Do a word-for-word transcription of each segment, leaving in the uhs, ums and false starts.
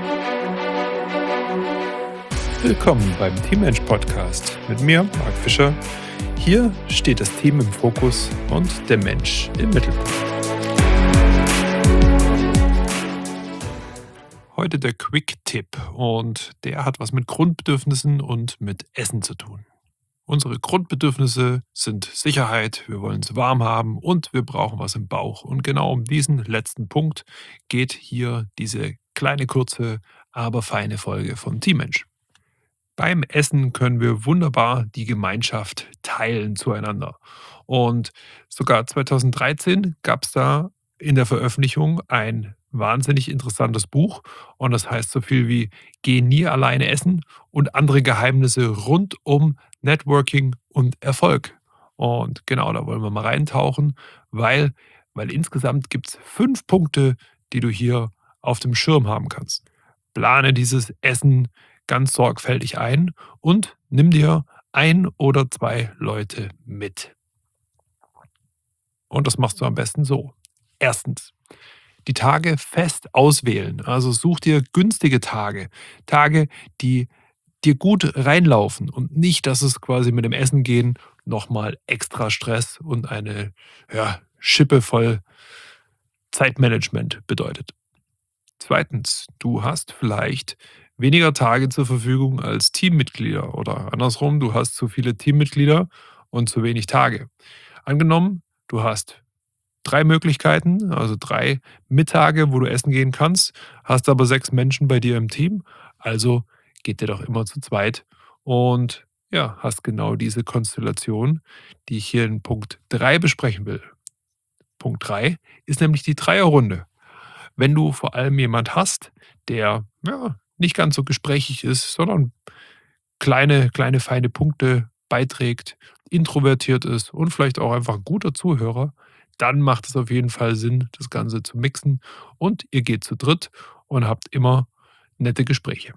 Willkommen beim Teammensch Podcast mit mir, Marc Fischer. Hier steht das Team im Fokus und der Mensch im Mittelpunkt. Heute der Quick-Tipp und der hat was mit Grundbedürfnissen und mit Essen zu tun. Unsere Grundbedürfnisse sind Sicherheit, wir wollen es warm haben und wir brauchen was im Bauch. Und genau um diesen letzten Punkt geht hier diese kleine, kurze, aber feine Folge von Teammensch. Beim Essen können wir wunderbar die Gemeinschaft teilen zueinander. Und sogar zweitausenddreizehn gab es da in der Veröffentlichung ein wahnsinnig interessantes Buch und das heißt so viel wie Geh nie alleine essen und andere Geheimnisse rund um Networking und Erfolg. Und genau, da wollen wir mal reintauchen, weil, weil insgesamt gibt es fünf Punkte, die du hier auf dem Schirm haben kannst. Plane dieses Essen ganz sorgfältig ein und nimm dir ein oder zwei Leute mit. Und das machst du am besten so. Erstens, die Tage fest auswählen. Also such dir günstige Tage. Tage, die dir gut reinlaufen und nicht, dass es quasi mit dem Essen gehen nochmal extra Stress und eine ja, Schippe voll Zeitmanagement bedeutet. Zweitens, du hast vielleicht weniger Tage zur Verfügung als Teammitglieder oder andersrum, du hast zu viele Teammitglieder und zu wenig Tage. Angenommen, du hast drei Möglichkeiten, also drei Mittage, wo du essen gehen kannst, hast aber sechs Menschen bei dir im Team, also geht ihr doch immer zu zweit und ja, hast genau diese Konstellation, die ich hier in Punkt drei besprechen will. Punkt drei ist nämlich die Dreierrunde. Wenn du vor allem jemand hast, der ja, nicht ganz so gesprächig ist, sondern kleine, kleine, feine Punkte beiträgt, introvertiert ist und vielleicht auch einfach ein guter Zuhörer, dann macht es auf jeden Fall Sinn, das Ganze zu mixen und ihr geht zu dritt und habt immer nette Gespräche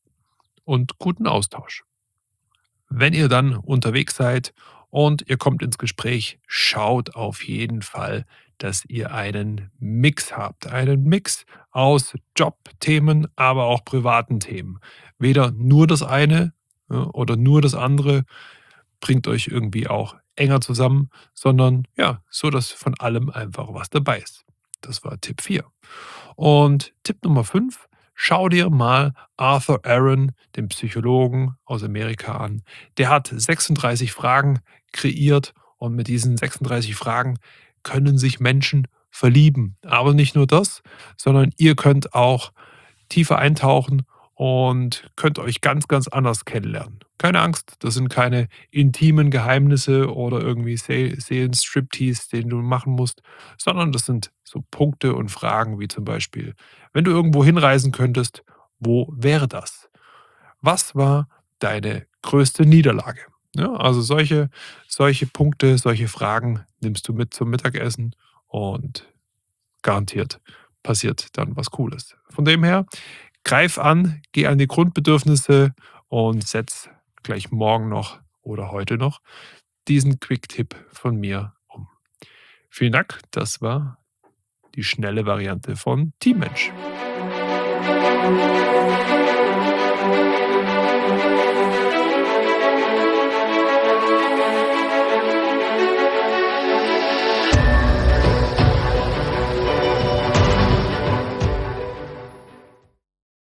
und guten Austausch. Wenn ihr dann unterwegs seid und ihr kommt ins Gespräch, schaut auf jeden Fall, dass ihr einen Mix habt. Einen Mix aus Jobthemen, aber auch privaten Themen. Weder nur das eine ja, oder nur das andere bringt euch irgendwie auch enger zusammen, sondern ja, so dass von allem einfach was dabei ist. Das war Tipp vier. Und Tipp Nummer fünf. Schau dir mal Arthur Aron, den Psychologen aus Amerika, an. Der hat sechsunddreißig Fragen kreiert und mit diesen sechsunddreißig Fragen können sich Menschen verlieben. Aber nicht nur das, sondern ihr könnt auch tiefer eintauchen und könnt euch ganz, ganz anders kennenlernen. Keine Angst, das sind keine intimen Geheimnisse oder irgendwie See- Seelenstriptease, den du machen musst, sondern das sind so Punkte und Fragen wie zum Beispiel, wenn du irgendwo hinreisen könntest, wo wäre das? Was war deine größte Niederlage? Ja, also solche, solche Punkte, solche Fragen nimmst du mit zum Mittagessen und garantiert passiert dann was Cooles. Von dem her, greif an, geh an die Grundbedürfnisse und setz gleich morgen noch oder heute noch diesen Quick-Tipp von mir um. Vielen Dank, das war die schnelle Variante von Teammensch.